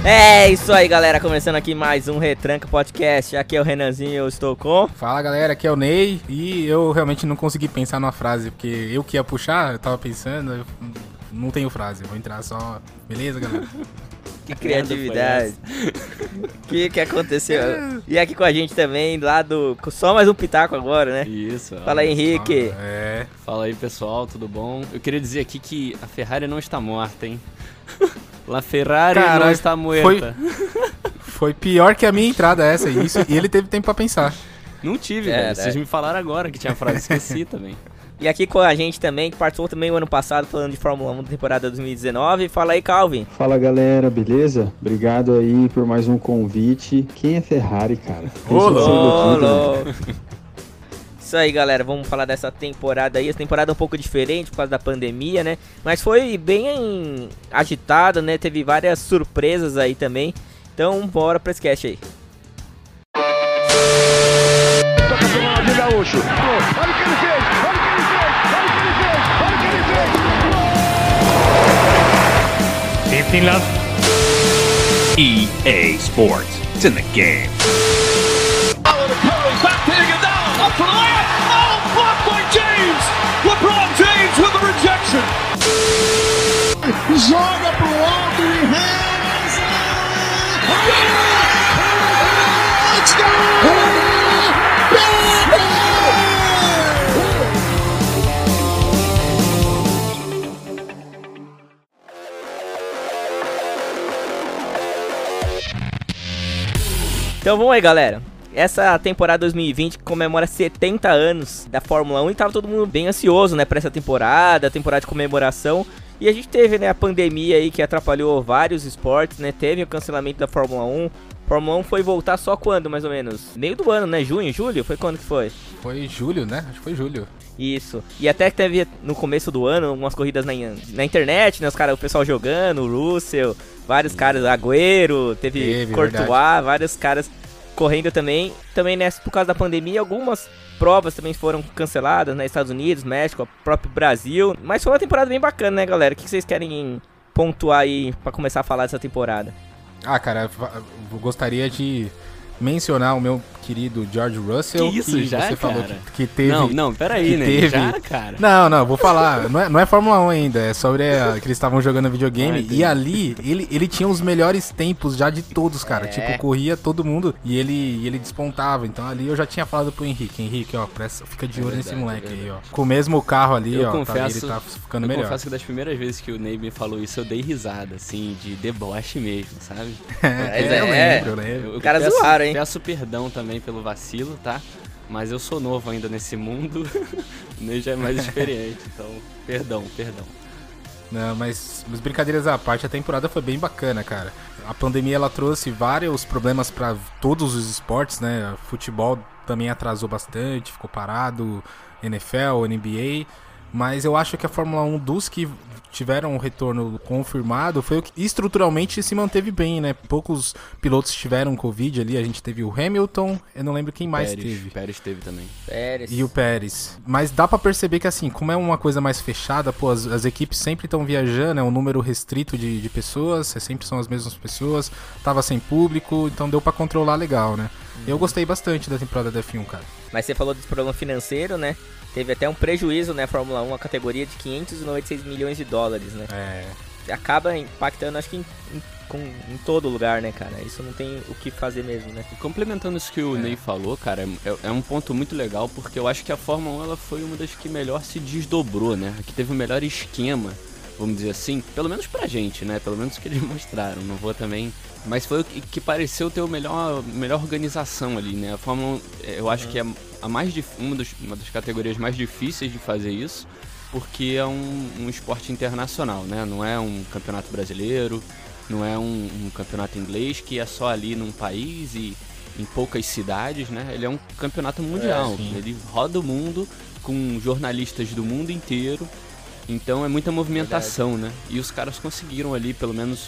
É isso aí, galera, começando aqui mais um Retranca Podcast. Aqui é o Renanzinho, eu estou com... Fala, galera, aqui é o Ney. E eu realmente não consegui pensar numa frase, porque eu que ia puxar, eu tava pensando, eu não tenho frase, vou entrar só... Beleza, galera? Que criatividade. O que aconteceu? E aqui com a gente também, lá do... Só mais um pitaco agora, né? Isso. Fala aí, Henrique. Fala aí, pessoal, tudo bom? Eu queria dizer aqui que a Ferrari não está morta, hein? La Ferrari não está muerta. Foi pior que a minha entrada essa, e ele teve tempo pra pensar. Não tive, velho. Vocês me falaram agora que tinha frase, esqueci também. E aqui com a gente também, que participou também o ano passado, falando de Fórmula 1 da temporada 2019. Fala aí, Calvin. Fala, galera, beleza? Obrigado aí por mais um convite. Quem é Ferrari, cara? Ô, Isso aí, galera, vamos falar dessa temporada aí. Essa temporada é um pouco diferente por causa da pandemia, né? Mas foi bem agitada, né? Teve várias surpresas aí também. Então, bora pra esse cast aí. Toca pro lado de Gaúcho. Olha o que ele fez! Olha o que ele fez! Olha o que ele fez! Olha o que ele fez! Safety love. EA Sports. It's in the game. Back to Iguodala. Up for the layup. Oh, blocked by James. LeBron James with the rejection. Joga pro alto e reza. Então vamos aí, galera. Essa temporada 2020 comemora 70 anos da Fórmula 1 e tava todo mundo bem ansioso, né, pra essa temporada de comemoração. E a gente teve, né, a pandemia aí que atrapalhou vários esportes, né, teve o cancelamento da Fórmula 1. Fórmula 1 foi voltar só quando, mais ou menos? Meio do ano, né, junho, julho? Foi quando que foi? Foi julho, né? Acho que foi julho. Isso. E até que teve no começo do ano algumas corridas na internet, né, o pessoal jogando, o Russell, vários caras, Agüero, teve Courtois, verdade. Vários caras correndo também, né, por causa da pandemia, algumas provas também foram canceladas, né, Estados Unidos, México, próprio Brasil, mas foi uma temporada bem bacana, né, galera? O que vocês querem pontuar aí pra começar a falar dessa temporada? Ah, cara, eu gostaria de mencionar o meu querido George Russell. Que isso, já, você cara? Falou que teve... Não, peraí, né? Teve... Já, cara? Não, vou falar. Não é Fórmula 1 ainda, é sobre que eles estavam jogando videogame. E ali, ele tinha os melhores tempos já de todos, cara. Tipo, corria todo mundo e ele despontava. Então ali eu já tinha falado pro Henrique, ó, fica de olho nesse moleque aí, ó. Com o mesmo carro ali, eu ó, confesso, ele tá ficando melhor. Eu confesso que das primeiras vezes que o Ney me falou isso, eu dei risada, assim, de deboche mesmo, sabe? Eu lembro. O cara zoaram, hein? Peço perdão também pelo vacilo, tá? Mas eu sou novo ainda nesse mundo, o Ney já é mais experiente, então perdão. Não, mas brincadeiras à parte, a temporada foi bem bacana, cara. A pandemia, ela trouxe vários problemas pra todos os esportes, né? Futebol também atrasou bastante, ficou parado, NFL, NBA... Mas eu acho que a Fórmula 1 dos que tiveram um retorno confirmado foi o que estruturalmente se manteve bem, né? Poucos pilotos tiveram Covid ali, a gente teve o Hamilton, eu não lembro quem mais teve. Pérez teve também. E o Pérez. Mas dá pra perceber que assim, como é uma coisa mais fechada, pô, as equipes sempre estão viajando, é um número restrito de pessoas, sempre são as mesmas pessoas, tava sem público, então deu pra controlar legal, né? Eu gostei bastante da temporada da F1, cara. Mas você falou desse problema financeiro, né? Teve até um prejuízo, né, Fórmula 1, a categoria de 596 milhões de dólares, né? Acaba impactando, acho que em todo lugar, né, cara? Isso não tem o que fazer mesmo, né? E complementando isso que o Ney falou, cara, é um ponto muito legal, porque eu acho que a Fórmula 1 ela foi uma das que melhor se desdobrou, né? A que teve o melhor esquema, vamos dizer assim, pelo menos pra gente, né? Pelo menos o que eles mostraram, não vou também... Mas foi o que pareceu ter melhor organização ali, né? A Fórmula 1, eu acho que é uma das categorias mais difíceis de fazer isso, porque é um esporte internacional, né? Não é um campeonato brasileiro, não é um campeonato inglês que é só ali num país e em poucas cidades, né? Ele é um campeonato mundial, ele roda o mundo com jornalistas do mundo inteiro. Então é muita movimentação, né? E os caras conseguiram ali, pelo menos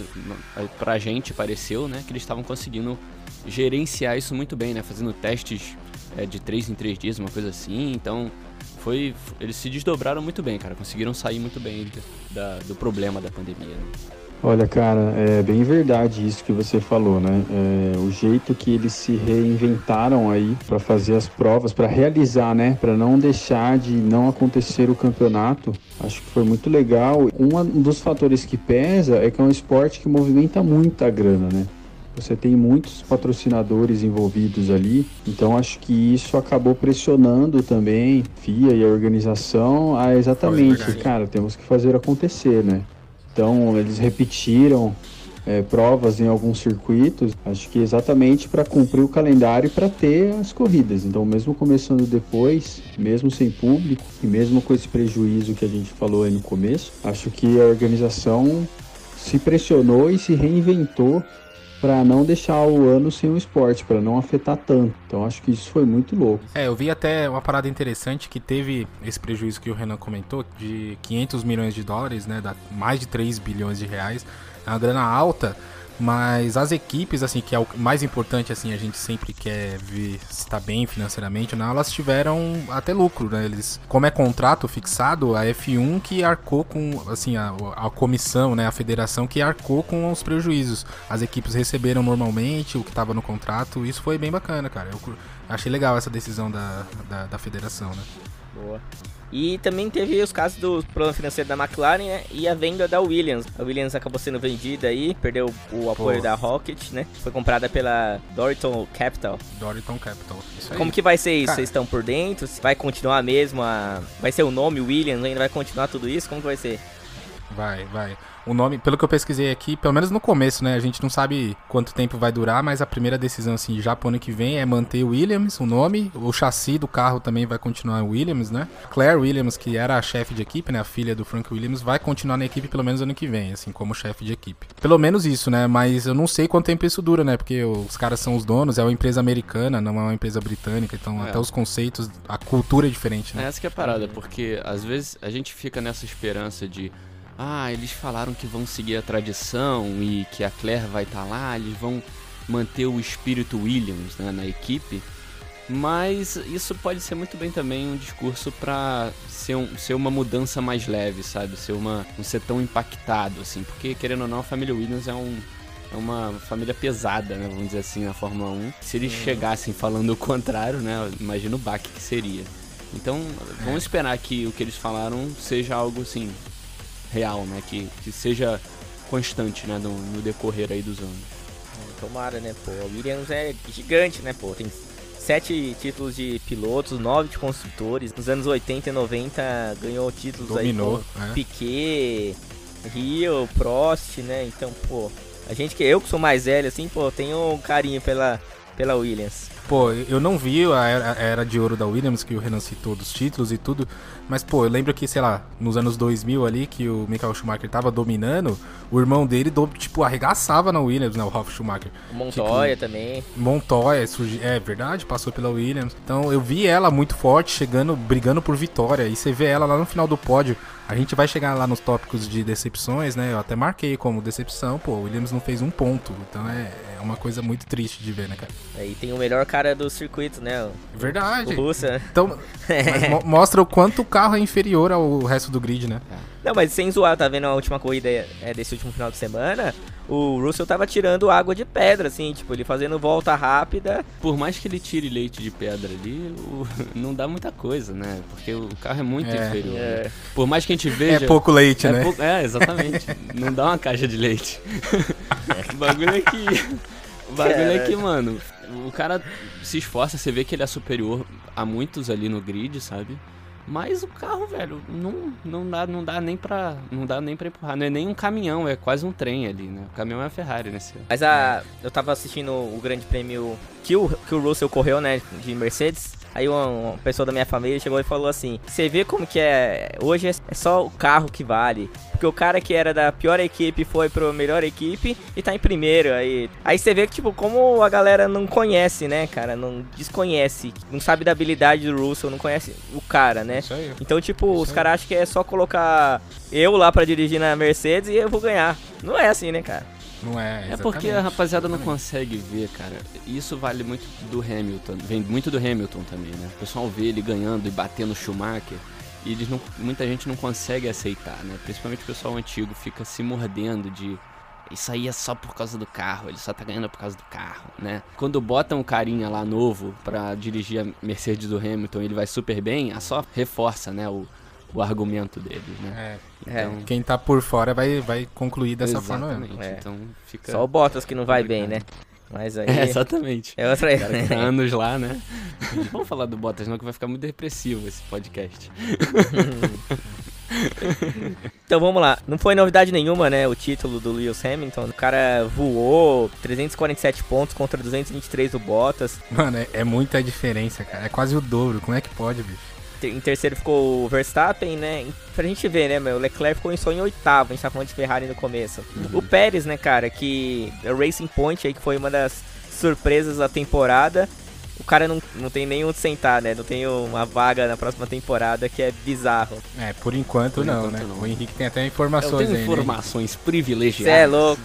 pra gente pareceu, né? Que eles estavam conseguindo gerenciar isso muito bem, né? Fazendo testes de 3 em 3 dias, uma coisa assim. Então eles se desdobraram muito bem, cara. Conseguiram sair muito bem do problema da pandemia, né? Olha, cara, é bem verdade isso que você falou, né? O jeito que eles se reinventaram aí para fazer as provas, para realizar, né? Para não deixar de não acontecer o campeonato, acho que foi muito legal. Um dos fatores que pesa é que é um esporte que movimenta muita grana, né? Você tem muitos patrocinadores envolvidos ali, então acho que isso acabou pressionando também a FIA e a organização a exatamente, cara, temos que fazer acontecer, né? Então, eles repetiram provas em alguns circuitos, acho que exatamente para cumprir o calendário e para ter as corridas. Então, mesmo começando depois, mesmo sem público e mesmo com esse prejuízo que a gente falou aí no começo, acho que a organização se pressionou e se reinventou para não deixar o ano sem o esporte, para não afetar tanto. Então acho que isso foi muito louco. Eu vi até uma parada interessante que teve esse prejuízo que o Renan comentou, de 500 milhões de dólares, né, dá mais de 3 bilhões de reais, é uma grana alta, mas as equipes, assim, que é o mais importante, assim, a gente sempre quer ver se tá bem financeiramente, né, elas tiveram até lucro, né, eles, como é contrato fixado, a F1 que arcou com, assim, a comissão, né, a federação que arcou com os prejuízos, as equipes receberam normalmente o que tava no contrato, isso foi bem bacana, cara, eu achei legal essa decisão da federação, né. Boa. E também teve os casos do problema financeiro da McLaren, né, e a venda da Williams. A Williams acabou sendo vendida aí, perdeu o apoio da Rocket, né? Foi comprada pela Dorilton Capital. Isso aí. Como que vai ser isso? Vocês estão por dentro? Vai continuar mesmo? Vai ser o nome Williams ainda? Vai continuar tudo isso? Como que vai ser? Vai. O nome, pelo que eu pesquisei aqui, pelo menos no começo, né? A gente não sabe quanto tempo vai durar, mas a primeira decisão, assim, já pro ano que vem é manter o Williams, o nome. O chassi do carro também vai continuar Williams, né? Claire Williams, que era a chefe de equipe, né? A filha do Frank Williams, vai continuar na equipe pelo menos ano que vem, assim, como chefe de equipe. Pelo menos isso, né? Mas eu não sei quanto tempo isso dura, né? Porque os caras são os donos, é uma empresa americana, não é uma empresa britânica, então até os conceitos, a cultura é diferente, né? Essa que é a parada, porque às vezes a gente fica nessa esperança de eles falaram que vão seguir a tradição e que a Claire vai estar lá, eles vão manter o espírito Williams, né, na equipe, mas isso pode ser muito bem também um discurso para ser uma mudança mais leve, sabe, não ser tão impactado, assim, porque querendo ou não a família Williams é uma família pesada, né, vamos dizer assim, na Fórmula 1. Se eles chegassem falando o contrário, né, imagina o baque que seria. Então, vamos esperar que o que eles falaram seja algo, assim, real, né? Que seja constante, né? No decorrer aí dos anos. Tomara, né, pô? A Williams é gigante, né, pô? Tem 7 títulos de pilotos, 9 de construtores. Nos anos 80 e 90 ganhou títulos. Dominou, aí com Piquet, Rio, Prost, né? Então, pô, eu que sou mais velho, assim, pô, tenho um carinho pela Williams. Pô, eu não vi a era de ouro da Williams, que o Renan citou, dos títulos e tudo, mas, pô, eu lembro que, sei lá, nos anos 2000 ali, que o Michael Schumacher tava dominando, o irmão dele, tipo, arregaçava na Williams, né, o Ralf Schumacher. Montoya também. Montoya, é verdade, passou pela Williams. Então, eu vi ela muito forte, chegando, brigando por vitória, e você vê ela lá no final do pódio. A gente vai chegar lá nos tópicos de decepções, né, eu até marquei como decepção, pô, o Williams não fez um ponto, então é uma coisa muito triste de ver, né, cara? E tem o melhor cara do circuito, né? Verdade. O Russell. Então, mas mostra o quanto o carro é inferior ao resto do grid, né? Não, mas sem zoar, tá vendo a última corrida desse último final de semana? O Russell tava tirando água de pedra, assim, tipo, ele fazendo volta rápida. Por mais que ele tire leite de pedra ali, não dá muita coisa, né? Porque o carro é muito inferior. Né? Por mais que a gente veja... É pouco leite, né? Exatamente. Não dá uma caixa de leite. O bagulho é que, mano, o cara se esforça, você vê que ele é superior a muitos ali no grid, sabe? Mas o carro, velho, não dá nem pra empurrar. Não é nem um caminhão, é quase um trem ali, né? O caminhão é a Ferrari, né? Mas eu tava assistindo o grande prêmio que o Russell correu, né, de Mercedes. Aí uma pessoa da minha família chegou e falou assim: você vê como que hoje é só o carro que vale. Porque o cara que era da pior equipe foi pra melhor equipe e tá em primeiro. Aí você vê que, tipo, como a galera não conhece, né, cara? Não desconhece, não sabe da habilidade do Russell, não conhece o cara, né? Isso aí. Então, tipo, os caras acham que é só colocar eu lá pra dirigir na Mercedes e eu vou ganhar. Não é assim, né, cara? Não é, exatamente. É porque a rapaziada não consegue ver, cara. Isso vale muito do Hamilton. Vem muito do Hamilton também, né? O pessoal vê ele ganhando e batendo o Schumacher. E muita gente não consegue aceitar, né? Principalmente o pessoal antigo fica se mordendo de isso aí é só por causa do carro, ele só tá ganhando por causa do carro, né? Quando botam um carinha lá novo pra dirigir a Mercedes do Hamilton, ele vai super bem, só reforça, né, o argumento deles, né? Então, quem tá por fora vai concluir dessa forma mesmo. Então fica... Só o Bottas que não vai bem, né? Mas aí... exatamente. É outra... O cara que tá anos lá, né? Não vamos falar do Bottas não, que vai ficar muito depressivo esse podcast. Então vamos lá, não foi novidade nenhuma, né, o título do Lewis Hamilton. O cara voou 347 pontos contra 223 do Bottas. Mano, é muita diferença, cara, é quase o dobro, como é que pode, bicho? Em terceiro ficou o Verstappen, né? Pra gente ver, né, meu? O Leclerc ficou só em oitavo, a gente tá falando de Ferrari no começo. O Pérez, né, cara, que é o Racing Point aí, que foi uma das surpresas da temporada. O cara não tem nem onde sentar, né? Não tem uma vaga na próxima temporada, que é bizarro. Por enquanto não, né? Não. O Henrique tem até informações aí. Eu tenho informações privilegiadas. Cê é louco.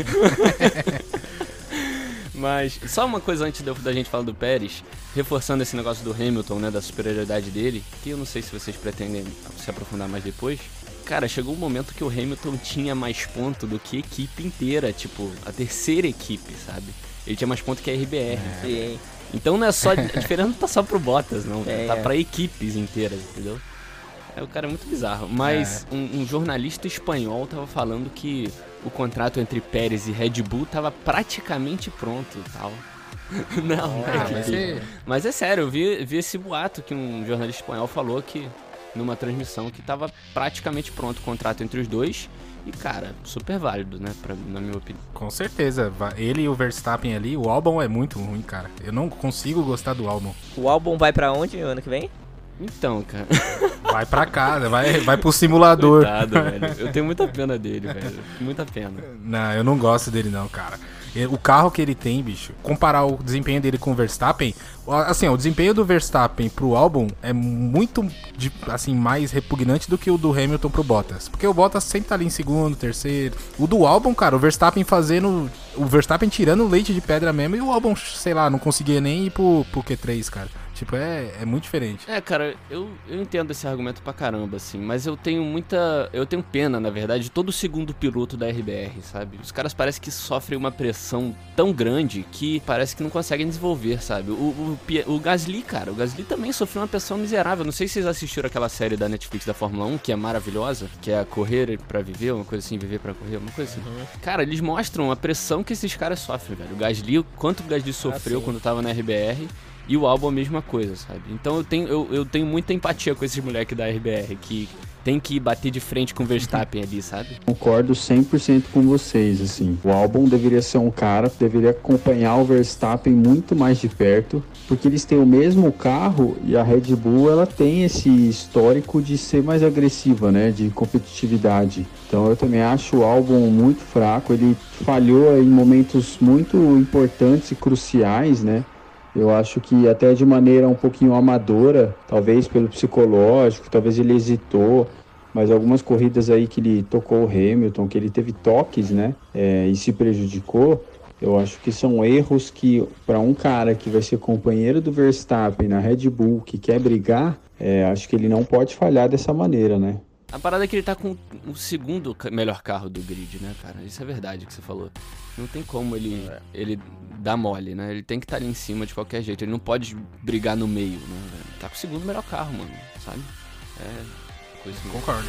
Mas só uma coisa antes da gente falar do Pérez, reforçando esse negócio do Hamilton, né, da superioridade dele, que eu não sei se vocês pretendem se aprofundar mais depois. Cara, chegou um momento que o Hamilton tinha mais ponto do que a equipe inteira, tipo, a terceira equipe, sabe? Ele tinha mais ponto que a RBR. Sim. Então não é só, a diferença não tá só pro Bottas, não, tá pra equipes inteiras, entendeu? O cara é muito bizarro, mas um jornalista espanhol tava falando que o contrato entre Pérez e Red Bull tava praticamente pronto e tal. Não, mas é sério, eu vi esse boato que um jornalista espanhol falou que numa transmissão que tava praticamente pronto o contrato entre os dois. E, cara, super válido, né, na minha opinião. Com certeza, ele e o Verstappen ali, o álbum é muito ruim, cara. Eu não consigo gostar do álbum. O álbum vai pra onde ano que vem? Então, cara... Vai pra casa, vai pro simulador. Coitado, velho. Eu tenho muita pena dele, velho. Muita pena. Não, eu não gosto dele não, cara. O carro que ele tem, bicho, comparar o desempenho dele com o Verstappen, assim, o desempenho do Verstappen pro álbum é muito, assim, mais repugnante do que o do Hamilton pro Bottas. Porque o Bottas sempre tá ali em segundo, terceiro. O do álbum, cara, o Verstappen tirando leite de pedra mesmo e o álbum, sei lá, não conseguia nem ir pro Q3, cara. Tipo, é muito diferente. Cara, eu entendo esse argumento pra caramba, assim, mas eu tenho pena, na verdade, de todo o segundo piloto da RBR, sabe? Os caras parecem que sofrem uma pressão tão grande que parece que não conseguem desenvolver, sabe? O Gasly, cara, o Gasly também sofreu uma pressão miserável. Não sei se vocês assistiram aquela série da Netflix da Fórmula 1, que é maravilhosa, que é a Correr pra Viver, uma coisa assim, Viver pra Correr, uma coisa assim. Cara, eles mostram a pressão que esses caras sofrem, velho. O Gasly, o quanto o Gasly sofreu quando tava na RBR. E o álbum a mesma coisa, sabe? Então eu tenho muita empatia com esses moleques da RBR, que tem que bater de frente com o Verstappen ali, sabe? Concordo 100% com vocês, assim. O álbum deveria ser um cara que deveria acompanhar o Verstappen muito mais de perto, porque eles têm o mesmo carro e a Red Bull, ela tem esse histórico de ser mais agressiva, né? De competitividade. Então eu também acho o álbum muito fraco, ele falhou em momentos muito importantes e cruciais, né? Eu acho que até de maneira um pouquinho amadora, talvez pelo psicológico, talvez ele hesitou, mas algumas corridas aí que ele tocou o Hamilton, que ele teve toques, né, e se prejudicou, eu acho que são erros que, para um cara que vai ser companheiro do Verstappen na Red Bull, que quer brigar, acho que ele não pode falhar dessa maneira, né? A parada é que ele tá com o segundo melhor carro do grid, né, cara? Isso é verdade que você falou. Não tem como ele dar mole, né? Ele tem que estar ali em cima de qualquer jeito. Ele não pode brigar no meio, né? Tá com o segundo melhor carro, mano, sabe? Coisa assim. Concordo.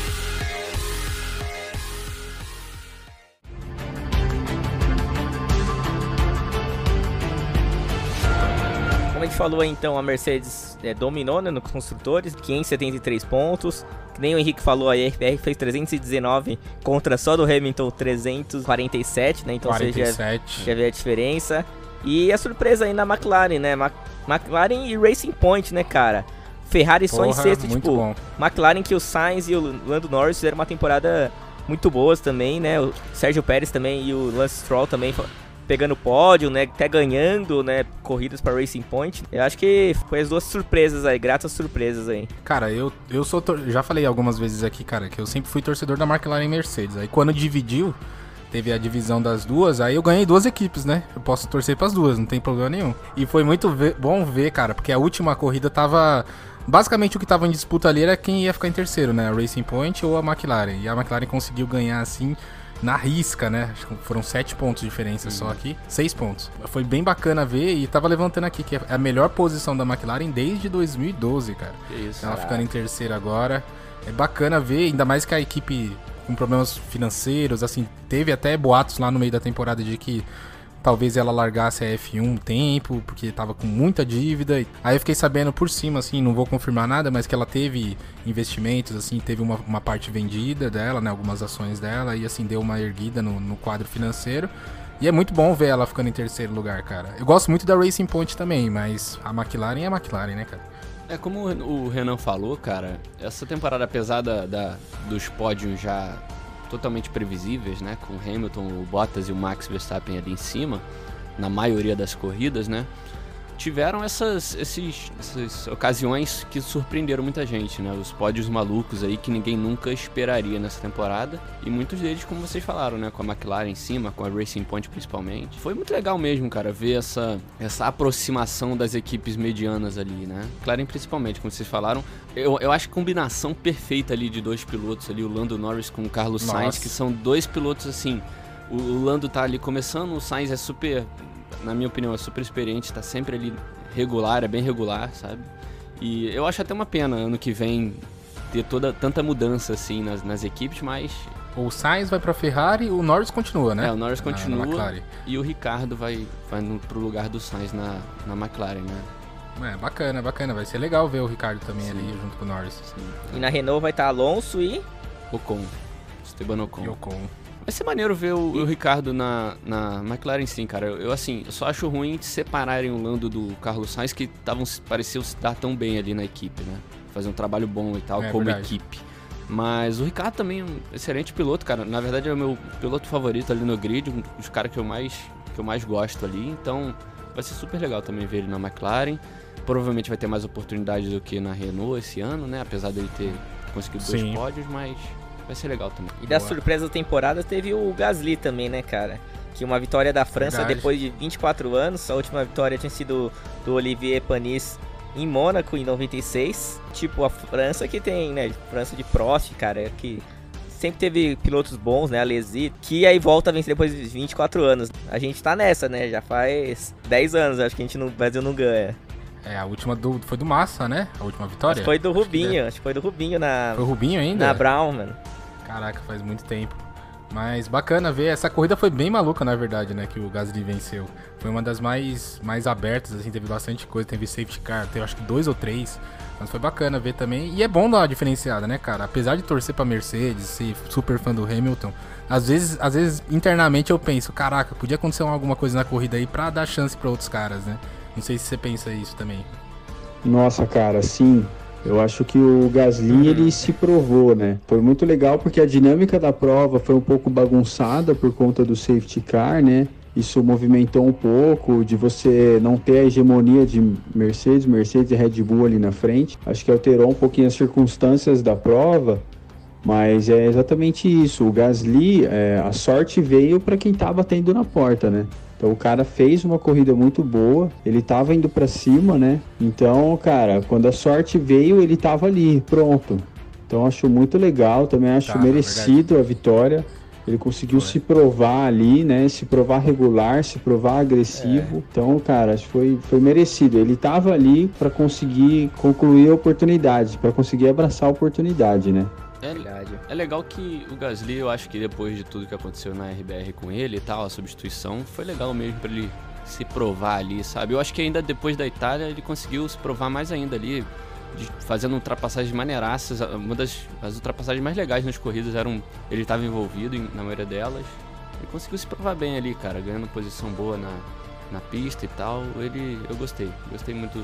Como a gente falou aí, então, a Mercedes dominou, né, nos construtores, 573 pontos. Que nem o Henrique falou, a RBR fez 319 contra só do Hamilton 347, né? Então 47. Você já vê a diferença. E a surpresa aí na McLaren, né? McLaren e Racing Point, né, cara? Ferrari só em sexto, tipo, bom. McLaren que o Sainz e o Lando Norris fizeram uma temporada muito boas também, né? O Sérgio Pérez também e o Lance Stroll também pegando pódio, né, até ganhando, né, corridas para Racing Point. Eu acho que foi as duas surpresas aí, gratas surpresas aí. Cara, eu sou já falei algumas vezes aqui, cara, que eu sempre fui torcedor da McLaren e Mercedes. Aí quando dividiu, teve a divisão das duas, aí eu ganhei duas equipes, né? Eu posso torcer pras duas, não tem problema nenhum. E foi muito bom ver, cara, porque a última corrida tava... Basicamente o que tava em disputa ali era quem ia ficar em terceiro, né? A Racing Point ou a McLaren. E a McLaren conseguiu ganhar assim... na risca, né? Acho que foram 7 pontos de diferença só aqui. 6 pontos. Foi bem bacana ver e tava levantando aqui que é a melhor posição da McLaren desde 2012, cara. Que isso, ela ficando em terceiro agora. É bacana ver, ainda mais que a equipe com problemas financeiros, assim, teve até boatos lá no meio da temporada de que talvez ela largasse a F1 um tempo, porque tava com muita dívida. Aí eu fiquei sabendo por cima, assim, não vou confirmar nada, mas que ela teve investimentos, assim, teve uma parte vendida dela, né, algumas ações dela, e assim, deu uma erguida no quadro financeiro. E é muito bom ver ela ficando em terceiro lugar, cara. Eu gosto muito da Racing Point também, mas a McLaren é a McLaren, né, cara? É como o Renan falou, cara, essa temporada, apesar dos pódios já totalmente previsíveis, né, com o Hamilton, o Bottas e o Max Verstappen ali em cima, na maioria das corridas, né, tiveram essas ocasiões que surpreenderam muita gente, né, os pódios malucos aí que ninguém nunca esperaria nessa temporada, e muitos deles, como vocês falaram, né, com a McLaren em cima, com a Racing Point principalmente. Foi muito legal mesmo, cara, ver essa aproximação das equipes medianas ali, né, McLaren principalmente, como vocês falaram. Eu acho que a combinação perfeita ali de dois pilotos ali, o Lando Norris com o Carlos Sainz, que são dois pilotos assim, o Lando tá ali começando, o Sainz é super, na minha opinião, é super experiente, tá sempre ali regular, é bem regular, sabe? E eu acho até uma pena ano que vem ter tanta mudança assim nas equipes, mas... O Sainz vai pra Ferrari, o Norris continua, né? O Norris continua e o Ricardo vai pro lugar do Sainz na McLaren, né? Bacana, vai ser legal ver o Ricardo também ali junto com o Norris. Sim. E na Renault vai estar Alonso e... Esteban Ocon. E Ocon. Vai ser maneiro ver o Ricardo na McLaren, sim, cara. Eu só acho ruim de separarem o Lando do Carlos Sainz, que pareciam se dar tão bem ali na equipe, né? Fazer um trabalho bom e tal, como verdade. Equipe. Mas o Ricardo também é um excelente piloto, cara. Na verdade é o meu piloto favorito ali no grid, um dos caras que eu mais gosto ali. Então vai ser super legal também ver ele na McLaren. Provavelmente vai ter mais oportunidades do que na Renault esse ano, né? Apesar dele ter conseguido 2 pódios, mas vai ser legal também. E da surpresa da temporada teve o Gasly também, né, cara? Que uma vitória da França depois de 24 anos. A última vitória tinha sido do Olivier Panis em Mônaco, em 96. Tipo, a França que tem, né? França de Prost, cara, que sempre teve pilotos bons, né? A Alesi, que aí volta a vencer depois de 24 anos. A gente tá nessa, né? Já faz 10 anos, acho que a gente no Brasil não ganha. A última foi do Massa, né? A última vitória? Foi do Rubinho, acho que foi do Rubinho na... Foi o Rubinho ainda? Na Brown, mano. Caraca, faz muito tempo. Mas bacana ver, essa corrida foi bem maluca, na verdade, né, que o Gasly venceu. Foi uma das mais abertas, assim, teve bastante coisa, teve safety car, teve acho que 2 ou 3, mas foi bacana ver também. E é bom dar uma diferenciada, né, cara? Apesar de torcer pra Mercedes, ser super fã do Hamilton, às vezes internamente eu penso, caraca, podia acontecer alguma coisa na corrida aí pra dar chance pra outros caras, né? Não sei se você pensa isso também. Nossa, cara, sim. Eu acho que o Gasly, ele se provou, né? Foi muito legal porque a dinâmica da prova foi um pouco bagunçada por conta do safety car, né? Isso movimentou um pouco de você não ter a hegemonia de Mercedes e Red Bull ali na frente. Acho que alterou um pouquinho as circunstâncias da prova, mas é exatamente isso. O Gasly, a sorte veio para quem tá batendo na porta, né? Então o cara fez uma corrida muito boa, ele tava indo pra cima, né? Então, cara, quando a sorte veio, ele tava ali, pronto. Então acho muito legal, também acho merecido a vitória. Ele conseguiu se provar ali, né? Se provar regular, se provar agressivo. Então, cara, acho que foi merecido. Ele tava ali pra conseguir concluir a oportunidade, pra conseguir abraçar a oportunidade, né? É legal que o Gasly, eu acho que depois de tudo que aconteceu na RBR com ele e tal, a substituição, foi legal mesmo pra ele se provar ali, sabe? Eu acho que ainda depois da Itália ele conseguiu se provar mais ainda ali, fazendo ultrapassagens maneiraças. Uma das ultrapassagens mais legais nas corridas ele estava envolvido na maioria delas. Ele conseguiu se provar bem ali, cara, ganhando posição boa na pista e tal. Eu gostei muito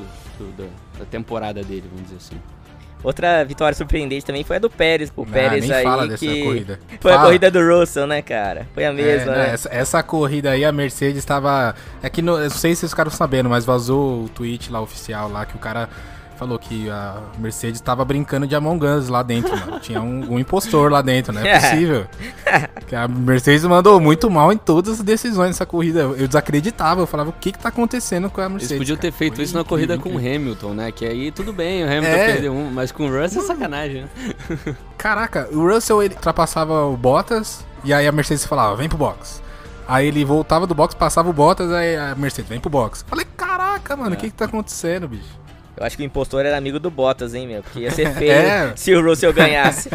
da temporada dele, vamos dizer assim. Outra vitória surpreendente também foi a do Pérez. O Pérez nem aí fala dessa que corrida. Foi a corrida do Russell, né, cara? Foi a mesma, né? Essa corrida aí, a Mercedes estava... eu não sei se vocês ficaram sabendo, mas vazou o tweet lá oficial lá que o cara falou que a Mercedes estava brincando de Among Us lá dentro, mano. Tinha um impostor lá dentro, não é possível. Que a Mercedes mandou muito mal em todas as decisões dessa corrida. Eu desacreditava, eu falava, o que tá acontecendo com a Mercedes? Eles podiam ter feito isso na corrida com o Hamilton, né? Que aí tudo bem, o Hamilton perdeu mas com o Russell é sacanagem, né? Caraca, o Russell ele ultrapassava o Bottas E aí a Mercedes falava, vem pro box. Aí ele voltava do box, passava o Bottas, aí a Mercedes, vem pro box. Falei, caraca, mano, o que tá acontecendo, bicho? Eu acho que o impostor era amigo do Bottas, hein, meu? Porque ia ser feio se o Russell ganhasse.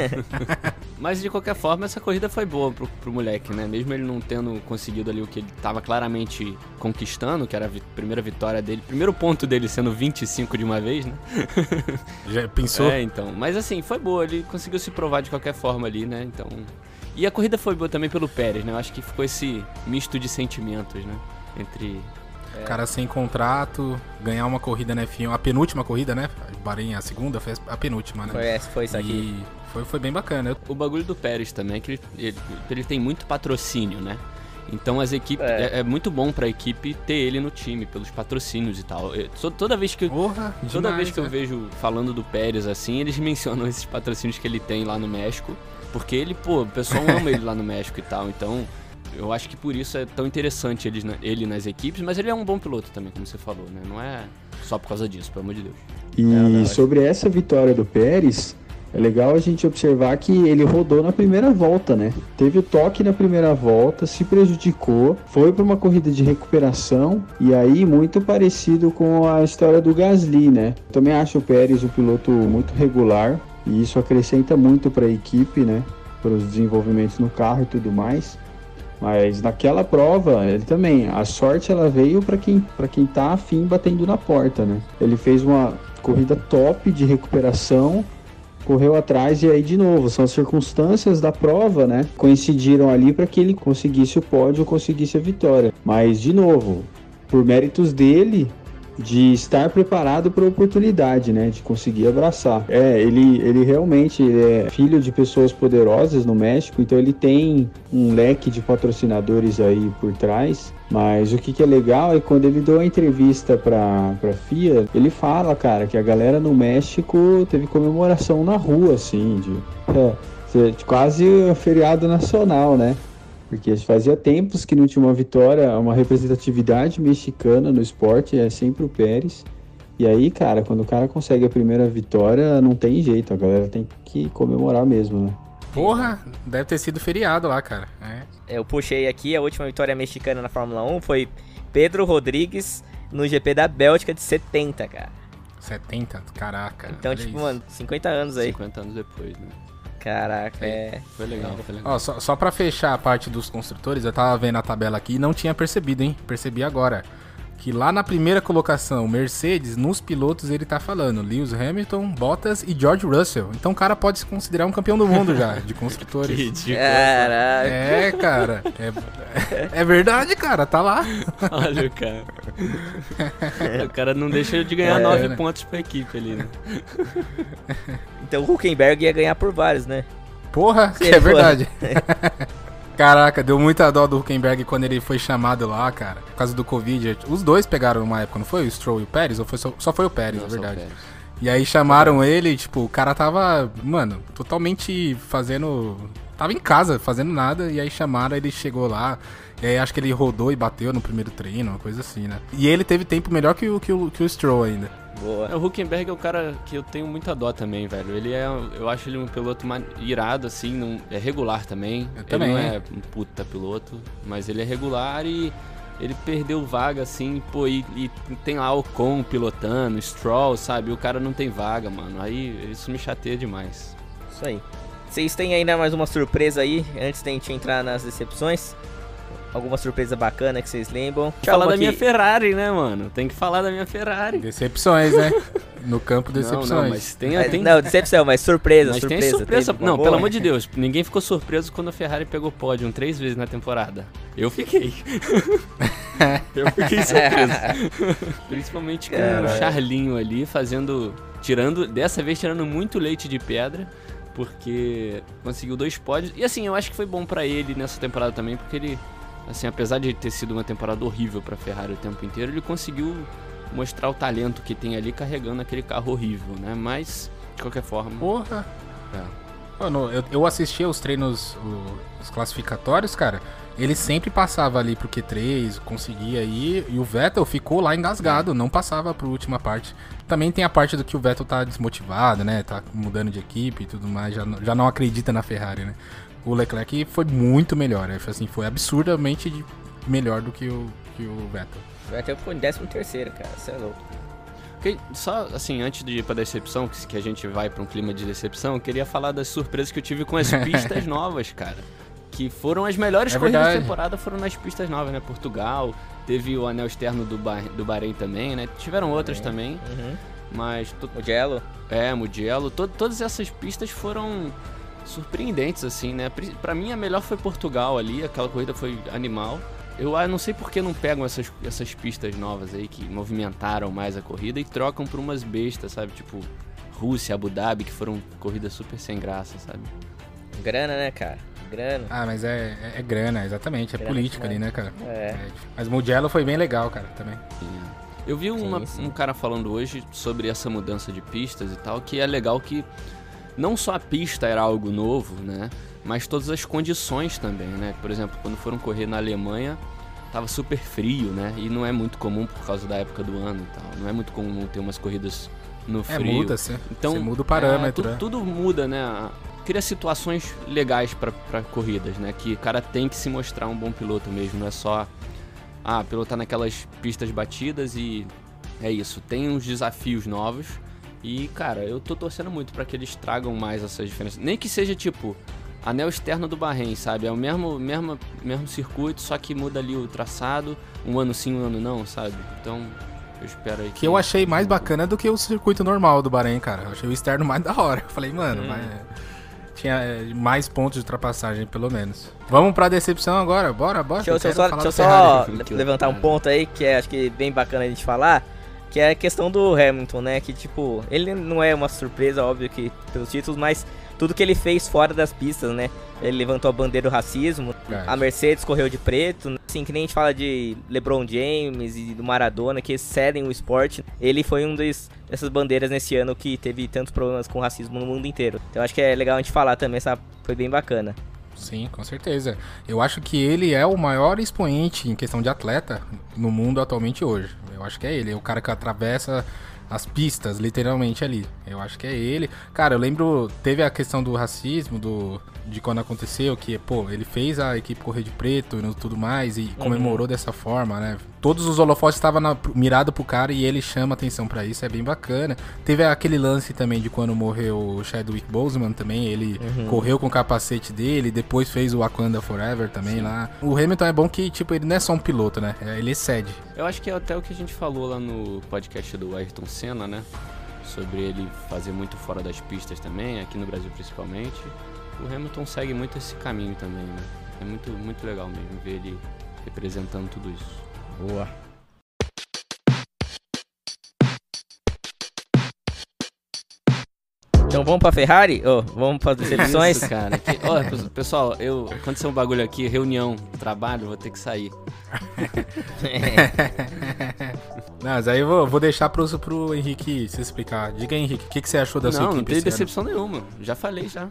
Mas de qualquer forma, essa corrida foi boa pro moleque, né? Mesmo ele não tendo conseguido ali o que ele tava claramente conquistando, que era a primeira vitória dele, primeiro ponto dele sendo 25 de uma vez, né? Já pensou? Então. Mas assim, foi boa, ele conseguiu se provar de qualquer forma ali, né? Então. E a corrida foi boa também pelo Pérez, né? Eu acho que ficou esse misto de sentimentos, né? Entre. Cara sem contrato, ganhar uma corrida na F1, a penúltima corrida, né? Bahrein, a segunda, foi a penúltima, né? Foi isso aqui. E foi bem bacana. O bagulho do Pérez também é que ele tem muito patrocínio, né? Então as equipes. É muito bom pra equipe ter ele no time, pelos patrocínios e tal. Toda vez que eu vejo falando do Pérez assim, eles mencionam esses patrocínios que ele tem lá no México. Porque ele, o pessoal ama ele lá no México e tal. Então. Eu acho que por isso é tão interessante ele nas equipes, mas ele é um bom piloto também, como você falou, né? Não é só por causa disso, pelo amor de Deus. E sobre essa vitória do Pérez, é legal a gente observar que ele rodou na primeira volta, né? Teve o toque na primeira volta, se prejudicou, foi para uma corrida de recuperação, e aí muito parecido com a história do Gasly, né? Também acho o Pérez um piloto muito regular, e isso acrescenta muito para a equipe, né? Para os desenvolvimentos no carro e tudo mais. Mas naquela prova, ele também, a sorte ela veio para quem tá afim batendo na porta, né? Ele fez uma corrida top de recuperação, correu atrás e aí de novo, são as circunstâncias da prova, né? Coincidiram ali para que ele conseguisse o pódio, conseguisse a vitória. Mas de novo, por méritos dele, de estar preparado para a oportunidade, né, de conseguir abraçar. Ele realmente é filho de pessoas poderosas no México, então ele tem um leque de patrocinadores aí por trás, mas o que é legal é quando ele deu a entrevista para FIA, ele fala, cara, que a galera no México teve comemoração na rua, assim, de quase feriado nacional, né? Porque fazia tempos que não tinha uma vitória, uma representatividade mexicana no esporte, é sempre o Pérez. E aí, cara, quando o cara consegue a primeira vitória, não tem jeito, a galera tem que comemorar mesmo, né? Porra, deve ter sido feriado lá, cara. Eu puxei aqui, a última vitória mexicana na Fórmula 1 foi Pedro Rodrigues no GP da Bélgica de 70, cara. 70? Caraca. Então, tipo, mano, 50 anos aí. 50 anos depois, né? Caraca, Foi legal, foi legal. Ó, só pra fechar a parte dos construtores, eu tava vendo a tabela aqui e não tinha percebido, hein? Percebi agora. Que lá na primeira colocação, Mercedes, nos pilotos ele tá falando Lewis Hamilton, Bottas e George Russell. Então o cara pode se considerar um campeão do mundo já, de construtores. Que ridículo. Caraca. Cara. É verdade, cara, tá lá. Olha o cara. O cara não deixa de ganhar 9 pontos pra equipe ali, né? Então o Hülkenberg ia ganhar por vários, né? Porra, que é verdade. Caraca, deu muita dó do Hülkenberg quando ele foi chamado lá, cara. Por causa do Covid. Os dois pegaram numa época, não foi? O Stroll e o Pérez? Ou foi só foi o Pérez, na verdade? E aí chamaram ele, tipo, o cara tava, mano, totalmente fazendo... Tava em casa, fazendo nada, e aí chamaram, ele chegou lá, e aí acho que ele rodou e bateu no primeiro treino, uma coisa assim, né? E ele teve tempo melhor que o Stroll ainda. Boa. O Hülkenberg é o cara que eu tenho muita dó também, velho. Eu acho ele um piloto irado, assim, é regular também. Ele não é um puta piloto, mas ele é regular e ele perdeu vaga, assim, pô, e tem lá o Ocon pilotando, Stroll, sabe? O cara não tem vaga, mano. Aí isso me chateia demais. Isso aí. Vocês têm ainda mais uma surpresa aí, antes da gente entrar nas decepções? Alguma surpresa bacana que vocês lembram? Falar da minha Ferrari, né, mano? Tem que falar da minha Ferrari. Decepções, né? No campo, decepções. Não, mas tem... Não, decepção, mas surpresa, mas surpresa. Tem surpresa. Não, boa? Pelo amor de Deus, ninguém ficou surpreso quando a Ferrari pegou pódio 3 vezes na temporada. Eu fiquei. Eu fiquei surpreso. Principalmente com o Charlinho ali, dessa vez tirando muito leite de pedra, porque conseguiu 2 pódios. E assim, eu acho que foi bom pra ele nessa temporada também, porque ele... Assim, apesar de ter sido uma temporada horrível pra Ferrari o tempo inteiro, ele conseguiu mostrar o talento que tem ali carregando aquele carro horrível, né? Mas, de qualquer forma... Porra! Mano, eu assisti aos treinos, os classificatórios, cara, ele sempre passava ali pro Q3, conseguia ir, e o Vettel ficou lá engasgado, não passava pro última parte. Também tem a parte do que o Vettel tá desmotivado, né? Tá mudando de equipe e tudo mais, já não acredita na Ferrari, né? O Leclerc foi muito melhor, né? Assim, foi absurdamente melhor do que o Vettel. O Vettel ficou em 13º, cara, você é louco. Só, assim, antes de ir pra decepção, que a gente vai pra um clima de decepção, eu queria falar das surpresas que eu tive com as pistas novas, cara. Que foram as melhores corridas da temporada, foram nas pistas novas, né? Portugal, teve o anel externo do Bahrein também, né? Tiveram outras também, mas... Mugello. Mugello. Todas essas pistas foram surpreendentes, assim, né? Pra mim, a melhor foi Portugal ali, aquela corrida foi animal. Eu não sei por que não pegam essas pistas novas aí que movimentaram mais a corrida e trocam por umas bestas, sabe? Tipo, Rússia, Abu Dhabi, que foram corridas super sem graça, sabe? Grana, né, cara? Grana. Ah, mas é grana, exatamente. É grana política ali, né, cara? É. Mas Mugello foi bem legal, cara, também. Eu vi um cara falando hoje sobre essa mudança de pistas e tal, que é legal que não só a pista era algo novo, né? Mas todas as condições também, né? Por exemplo, quando foram correr na Alemanha, tava super frio, né? E não é muito comum por causa da época do ano e tal. Não é muito comum ter umas corridas no frio. Muda, então, você muda o parâmetro. Tudo muda, né? Cria situações legais pra corridas, né? Que o cara tem que se mostrar um bom piloto mesmo, não é só pilotar naquelas pistas batidas e é isso. Tem uns desafios novos e, cara, eu tô torcendo muito pra que eles tragam mais essas diferenças. Nem que seja, tipo, anel externo do Bahrein, sabe? É o mesmo circuito, só que muda ali o traçado, um ano sim, um ano não, sabe? Então, eu espero aí que eu achei mais bacana do que o circuito normal do Bahrein, cara. Eu achei o externo mais da hora. Eu falei, mano, tinha mais pontos de ultrapassagem, pelo menos. Vamos pra decepção agora, bora. Deixa eu só levantar um ponto aí, que acho que é bem bacana a gente falar, que é a questão do Hamilton, né? Que, tipo, ele não é uma surpresa, óbvio, que pelos títulos, mas tudo que ele fez fora das pistas, né? Ele levantou a bandeira do racismo, a Mercedes correu de preto, assim, que nem a gente fala de LeBron James e do Maradona, que excedem o esporte. Ele foi dessas bandeiras nesse ano que teve tantos problemas com racismo no mundo inteiro. Então acho que é legal a gente falar também, foi bem bacana. Sim, com certeza. Eu acho que ele é o maior expoente em questão de atleta no mundo atualmente hoje. Eu acho que é ele, é o cara que atravessa as pistas, literalmente, ali. Eu acho que é ele. Cara, eu lembro, teve a questão do racismo, de quando aconteceu, que, pô, ele fez a equipe correr de preto e tudo mais, e comemorou dessa forma, né? Todos os holofotes estavam mirados pro cara e ele chama atenção pra isso, é bem bacana. Teve aquele lance também de quando morreu o Chadwick Boseman também, ele correu com o capacete dele, depois fez o Wakanda Forever também lá. O Hamilton é bom que, tipo, ele não é só um piloto, né? Ele excede. Eu acho que é até o que a gente falou lá no podcast do Ayrton Senna, né? Sobre ele fazer muito fora das pistas também, aqui no Brasil principalmente. O Hamilton segue muito esse caminho também, né? É muito, muito legal mesmo ver ele representando tudo isso. Boa. Então vamos pra Ferrari? Vamos para as decepções? Isso, cara. Pessoal, aconteceu um bagulho aqui, reunião, trabalho, vou ter que sair. Não, mas aí eu vou deixar pro Henrique se explicar. Diga aí, Henrique, o que você achou da sua equipe? Não teve decepção nenhuma. Já falei, já.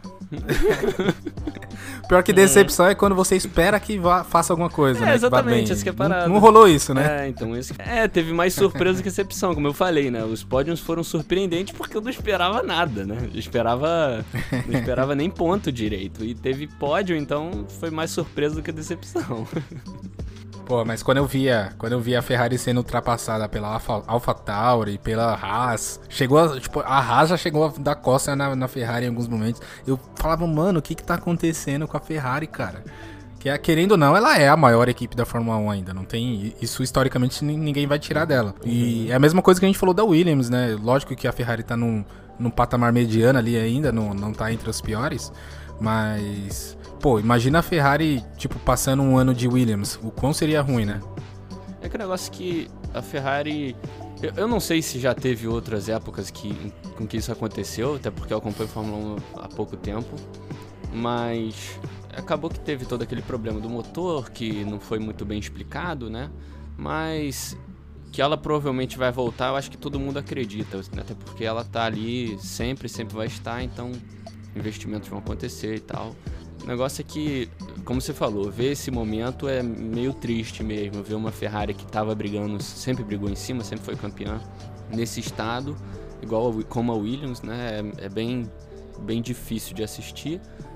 Pior que decepção é quando você espera que faça alguma coisa, né? Exatamente, isso que é parado. Não rolou isso, né? Então teve mais surpresa que decepção, como eu falei, né? Os pódios foram surpreendentes porque eu não esperava nada, né? Não esperava nem ponto direito. E teve pódio, então foi mais surpresa do que decepção. Pô, mas quando eu via a Ferrari sendo ultrapassada pela AlphaTauri, pela Haas, a Haas já chegou a dar costa na Ferrari em alguns momentos. Eu falava, mano, o que tá acontecendo com a Ferrari, cara? Que, querendo ou não, ela é a maior equipe da Fórmula 1 ainda. Não tem isso, historicamente, ninguém vai tirar dela. E é a mesma coisa que a gente falou da Williams, né? Lógico que a Ferrari tá num patamar mediano ali ainda, não tá entre os piores, mas... Pô, imagina a Ferrari, tipo, passando um ano de Williams. O quão seria ruim, né? É que o negócio que a Ferrari... Eu não sei se já teve outras épocas com que isso aconteceu, até porque eu acompanho a Fórmula 1 há pouco tempo. Mas acabou que teve todo aquele problema do motor, que não foi muito bem explicado, né? Mas que ela provavelmente vai voltar, eu acho que todo mundo acredita. Até porque ela tá ali, sempre vai estar, então investimentos vão acontecer e tal. O negócio é que, como você falou, ver esse momento é meio triste mesmo. Ver uma Ferrari que tava brigando, sempre brigou em cima, sempre foi campeã, nesse estado, como a Williams, né? É bem difícil de assistir.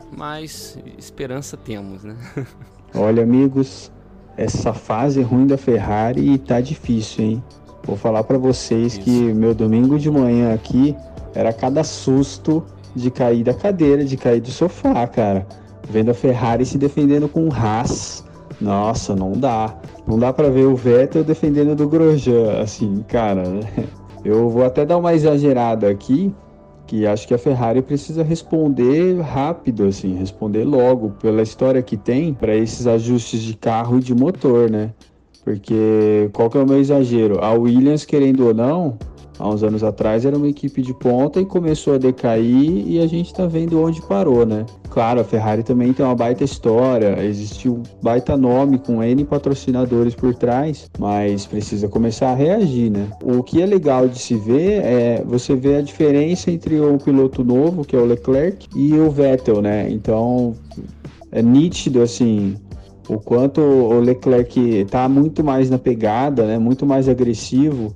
mas esperança temos, né? Olha, amigos, essa fase ruim da Ferrari tá difícil, hein? Vou falar pra vocês que meu domingo de manhã aqui era cada susto de cair da cadeira, de cair do sofá, cara. Vendo a Ferrari se defendendo com o Haas. Nossa, não dá. Não dá pra ver o Vettel defendendo do Grosjean, assim, cara. Eu vou até dar uma exagerada aqui, que acho que a Ferrari precisa responder rápido, assim, responder logo, pela história que tem para esses ajustes de carro e de motor, né? Porque qual que é o meu exagero? A Williams, querendo ou não, há uns anos atrás era uma equipe de ponta e começou a decair e a gente tá vendo onde parou, né? Claro, a Ferrari também tem uma baita história, existe um baita nome com N patrocinadores por trás, mas precisa começar a reagir, né? O que é legal de se ver é você ver a diferença entre um piloto novo, que é o Leclerc, e o Vettel, né? Então, é nítido, assim, o quanto o Leclerc tá muito mais na pegada, né? Muito mais agressivo,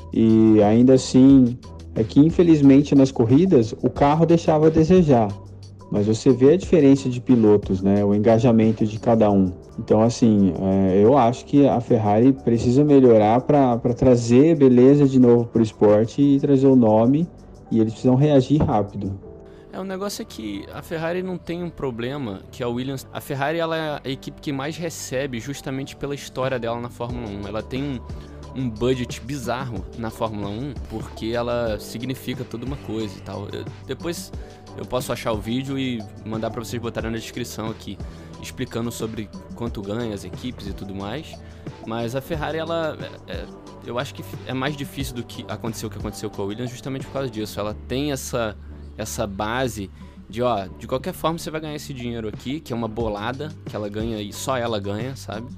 e ainda assim, é que infelizmente nas corridas o carro deixava a desejar. Mas você vê a diferença de pilotos, né? O engajamento de cada um. Então, assim, eu acho que a Ferrari precisa melhorar para trazer beleza de novo para o esporte e trazer o nome. E eles precisam reagir rápido. O negócio é que a Ferrari não tem um problema que a Williams... A Ferrari ela é a equipe que mais recebe justamente pela história dela na Fórmula 1. Ela tem um budget bizarro na Fórmula 1 porque ela significa toda uma coisa e tal. Depois eu posso achar o vídeo e mandar para vocês botarem na descrição aqui, explicando sobre quanto ganha as equipes e tudo mais. Mas a Ferrari, eu acho que é mais difícil do que aconteceu o que aconteceu com a Williams justamente por causa disso. Ela tem essa base de, de qualquer forma você vai ganhar esse dinheiro aqui, que é uma bolada, que ela ganha e só ela ganha, sabe?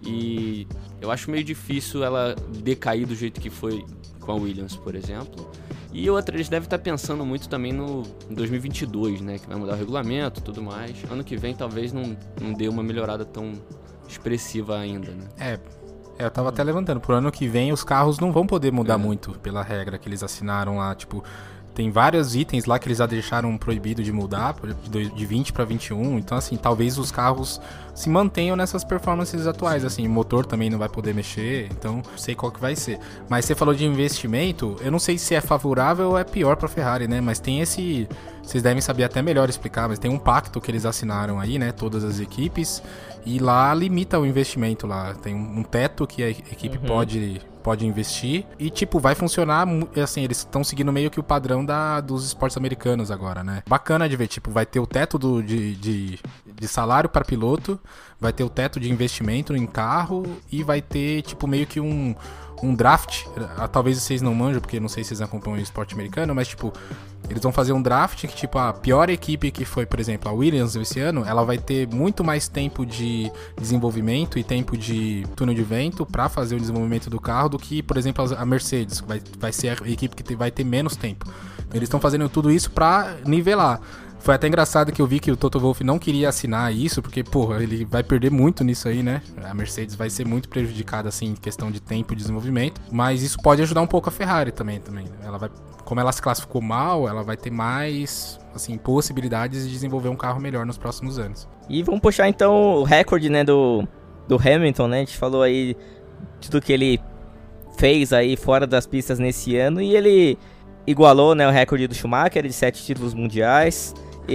E eu acho meio difícil ela decair do jeito que foi com a Williams, por exemplo. E outra, eles devem estar pensando muito também no 2022, né? Que vai mudar o regulamento e tudo mais. Ano que vem talvez não dê uma melhorada tão expressiva ainda, né? Eu tava até levantando. Pro ano que vem os carros não vão poder mudar muito pela regra que eles assinaram lá, tipo... Tem vários itens lá que eles já deixaram proibido de mudar, de 20 para 21, então assim, talvez os carros se mantenham nessas performances atuais, assim, o motor também não vai poder mexer, então não sei qual que vai ser. Mas você falou de investimento, eu não sei se é favorável ou é pior pra Ferrari, né, mas tem esse, vocês devem saber até melhor explicar, mas tem um pacto que eles assinaram aí, né, todas as equipes, e lá limita o investimento lá, tem um teto que a equipe pode investir e, tipo, vai funcionar, assim, eles estão seguindo meio que o padrão dos esportes americanos agora, né? Bacana de ver, tipo, vai ter o teto de salário para piloto, vai ter o teto de investimento em carro e vai ter, tipo, meio que um draft, talvez vocês não manjam, porque não sei se vocês acompanham o esporte americano, mas, tipo, eles vão fazer um draft que, tipo, a pior equipe que foi, por exemplo, a Williams esse ano, ela vai ter muito mais tempo de desenvolvimento e tempo de túnel de vento para fazer o desenvolvimento do carro do que, por exemplo, a Mercedes, vai ser a equipe que vai ter menos tempo. Então, eles estão fazendo tudo isso para nivelar. Foi até engraçado que eu vi que o Toto Wolff não queria assinar isso, porque, porra, ele vai perder muito nisso aí, né? A Mercedes vai ser muito prejudicada, assim, em questão de tempo de desenvolvimento. Mas isso pode ajudar um pouco a Ferrari também. Ela vai, como ela se classificou mal, ela vai ter mais, assim, possibilidades de desenvolver um carro melhor nos próximos anos. E vamos puxar, então, o recorde, né, do Hamilton, né? A gente falou aí de tudo que ele fez aí fora das pistas nesse ano. E ele igualou, né, o recorde do Schumacher de 7 títulos mundiais.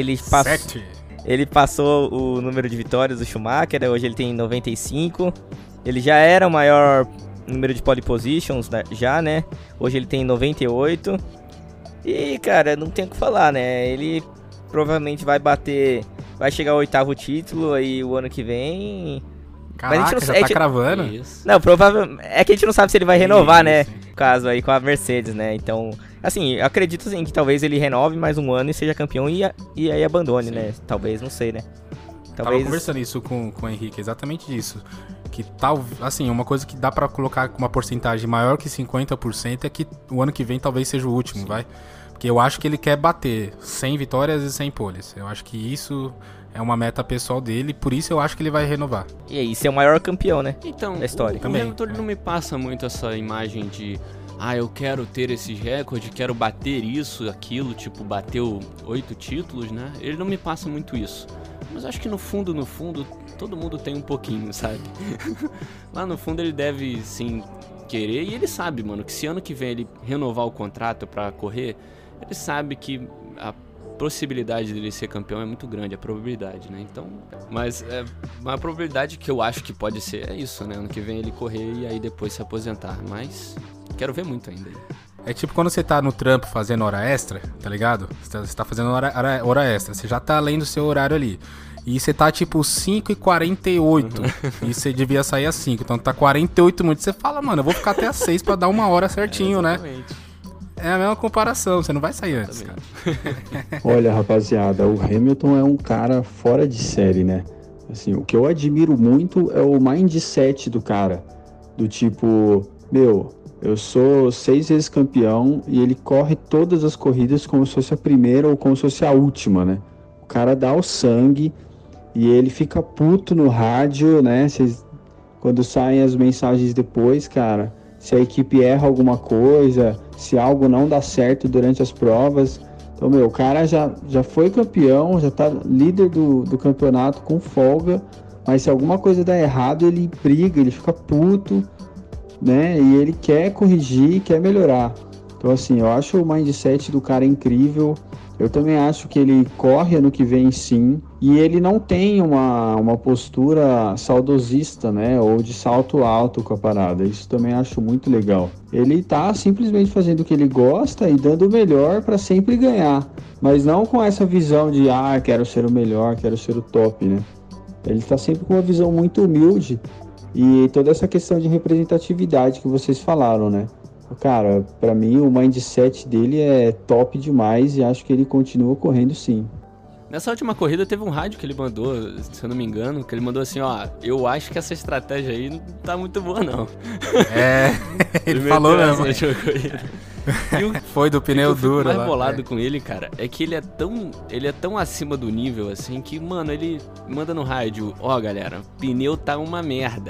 Ele passou o número de vitórias do Schumacher, hoje ele tem 95. Ele já era o maior número de pole positions, já, né? Hoje ele tem 98. E, cara, não tem o que falar, né? Ele provavelmente vai chegar ao 8º título aí o ano que vem. Caraca, mas a gente não, já tá cravando? Não, provavelmente. É que a gente não sabe se ele vai renovar, né? Caso aí com a Mercedes, né? Então, assim, eu acredito assim que talvez ele renove mais um ano e seja campeão e aí abandone, né? Talvez, não sei, né? Tava conversando isso com o Henrique, exatamente disso. Que tal, assim, uma coisa que dá pra colocar com uma porcentagem maior que 50% é que o ano que vem talvez seja o último, vai? Porque eu acho que ele quer bater 100 vitórias e 100 poles. Eu acho que isso é uma meta pessoal dele, por isso eu acho que ele vai renovar. E aí, ser o maior campeão, né? Então, da história. O Hamilton não me passa muito essa imagem de eu quero ter esses recordes, quero bater isso, aquilo, tipo, bateu 8 títulos, né? Ele não me passa muito isso. Mas acho que no fundo, todo mundo tem um pouquinho, sabe? Lá no fundo ele deve, sim, querer, e ele sabe, mano, que se ano que vem ele renovar o contrato pra correr, ele sabe que a possibilidade dele ser campeão é muito grande, a probabilidade, né? Então, mas a probabilidade que eu acho que pode ser é isso, né? Ano que vem ele correr e aí depois se aposentar, mas quero ver muito ainda. É tipo quando você tá no trampo fazendo hora extra, tá ligado? Você tá fazendo hora extra, você já tá além do seu horário ali. E você tá tipo 5h48 e você devia sair às 5, então tá 48 minutos. Você fala, mano, eu vou ficar até às 6 pra dar uma hora certinho, né? É a mesma comparação, você não vai sair antes, cara. Olha, rapaziada, o Hamilton é um cara fora de série, né? Assim, o que eu admiro muito é o mindset do cara. Do tipo, eu sou 6 vezes campeão e ele corre todas as corridas como se fosse a primeira ou como se fosse a última, né? O cara dá o sangue e ele fica puto no rádio, né? Quando saem as mensagens depois, cara, se a equipe erra alguma coisa, se algo não dá certo durante as provas. Então, o cara já foi campeão, já tá líder do campeonato com folga, mas se alguma coisa dá errado, ele briga, ele fica puto, né? E ele quer corrigir, quer melhorar. Então, assim, eu acho o mindset do cara incrível. Eu também acho que ele corre ano que vem, sim. E ele não tem uma postura saudosista, né? Ou de salto alto com a parada. Isso também acho muito legal. Ele tá simplesmente fazendo o que ele gosta e dando o melhor para sempre ganhar. Mas não com essa visão de, quero ser o melhor, quero ser o top, né? Ele tá sempre com uma visão muito humilde. E toda essa questão de representatividade que vocês falaram, né? Cara, pra mim o mindset dele é top demais e acho que ele continua correndo sim. Nessa última corrida teve um rádio que ele mandou, se eu não me engano, que ele mandou assim, eu acho que essa estratégia aí não tá muito boa não. Ele falou mesmo. Foi do pneu duro lá. O mais bolado com ele, cara, é que ele é tão acima do nível, assim, que, mano, ele manda no rádio, galera, pneu tá uma merda,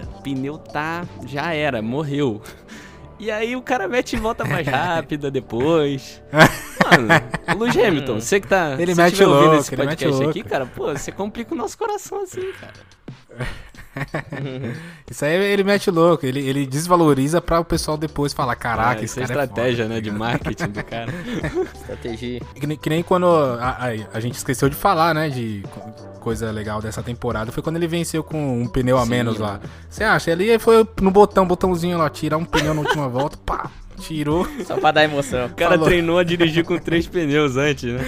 já era, morreu. E aí o cara mete e volta mais rápida depois. Mano, Lewis Hamilton, você que tá... Ele mete o louco, esse podcast aqui, cara, você complica o nosso coração assim, cara. Isso aí ele mete o louco, ele desvaloriza pra o pessoal depois falar, caraca, esse cara é estratégia, foda, né, de marketing do cara. Estratégia. Que nem quando a gente esqueceu de falar, né, de coisa legal dessa temporada, foi quando ele venceu com um pneu a menos lá. Você acha? Ele foi no botãozinho lá, tirar um pneu na última volta, pá, tirou. Só pra dar emoção. O cara treinou a dirigir com 3 pneus antes, né?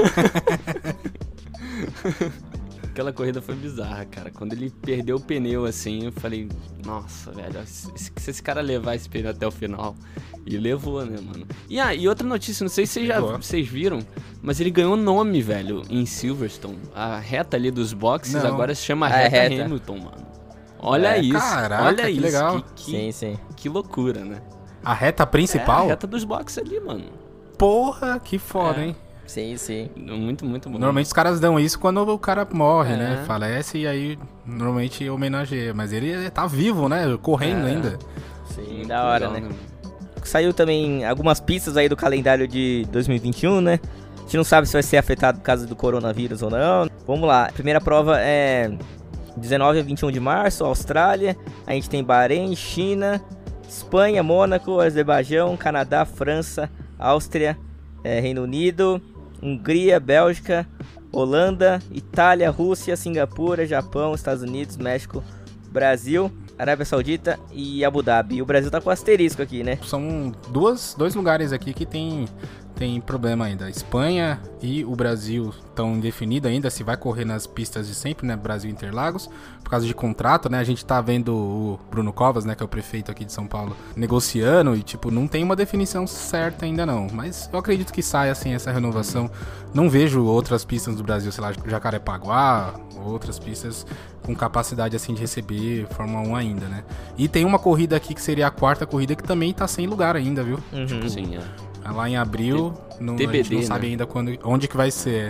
Aquela corrida foi bizarra, cara. Quando ele perdeu o pneu, assim, eu falei, nossa, velho, se esse cara levar esse pneu até o final. E levou, né, mano? E outra notícia, não sei se vocês viram, mas ele ganhou nome, velho, em Silverstone. A reta ali dos boxes agora se chama reta Hamilton, mano. Olha isso, caraca, olha que isso. Legal. Sim. Que loucura, né? A reta principal? A reta dos boxes ali, mano. Porra, que foda, hein? Sim. Muito, muito bom. Normalmente os caras dão isso quando o cara morre, né? Falece e aí normalmente homenageia. Mas ele tá vivo, né? Correndo ainda. Sim, muito da hora, legal, né? Saiu também algumas pistas aí do calendário de 2021, né? A gente não sabe se vai ser afetado por causa do coronavírus ou não. Vamos lá. A primeira prova é 19 a 21 de março, Austrália. A gente tem Bahrein, China, Espanha, Mônaco, Azerbaijão, Canadá, França, Áustria, Reino Unido, Hungria, Bélgica, Holanda, Itália, Rússia, Singapura, Japão, Estados Unidos, México, Brasil, Arábia Saudita e Abu Dhabi. E o Brasil tá com asterisco aqui, né? São dois lugares aqui que tem problema ainda. A Espanha e o Brasil estão indefinidos ainda se vai correr nas pistas de sempre, né? Brasil e Interlagos, por causa de contrato, né? A gente tá vendo o Bruno Covas, né? Que é o prefeito aqui de São Paulo, negociando e, tipo, não tem uma definição certa ainda não. Mas eu acredito que saia, assim, essa renovação. Não vejo outras pistas do Brasil, sei lá, Jacarepaguá, outras pistas com capacidade, assim, de receber Fórmula 1 ainda, né? E tem uma corrida aqui que seria a quarta corrida que também tá sem lugar ainda, viu? Tipo, sim, lá em abril, TBD, a gente não sabe ainda onde que vai ser.